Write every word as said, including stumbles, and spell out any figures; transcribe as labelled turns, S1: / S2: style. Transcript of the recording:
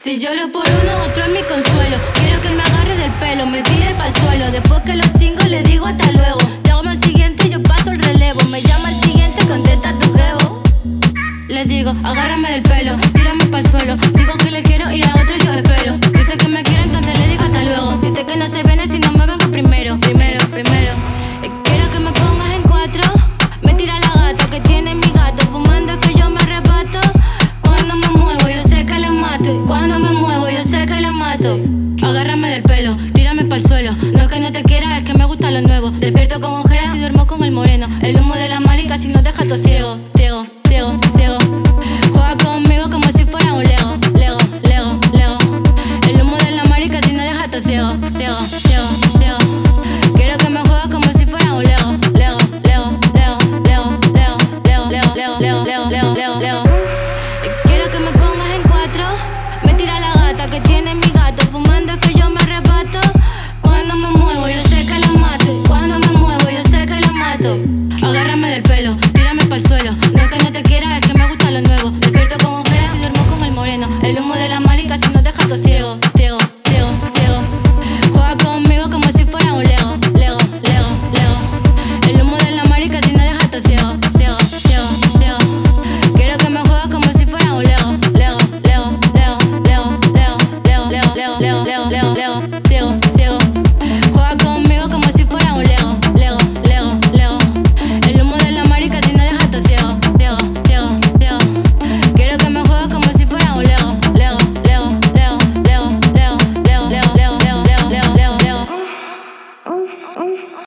S1: Si lloro por uno, otro es mi consuelo. Quiero que él me agarre del pelo, me tire pa'l suelo. Después que los chingo le digo hasta luego. Te hago el siguiente, yo paso el relevo. Me llama el siguiente, contesta tu jevo. Le digo, agárrame del pelo, tírame pa'l suelo. Digo que le quiero y a otro yo espero. Dice que me quiere, entonces le digo hasta luego. Dice que no se viene si no me vengo primero. Primero, primero. Eh, Quiero que me pongas en cuatro. Me tira la gata que tiene mi gato. Fumando es que yo me arrebato. Cuando me muevo yo sé que le mato. Y cuando me muevo yo sé que le mato. Agárrame del pelo, tírame pa'l suelo. No es que no te quiera, es que me gusta lo nuevo. Despierto con ojeras y duermo con el moreno. El humo de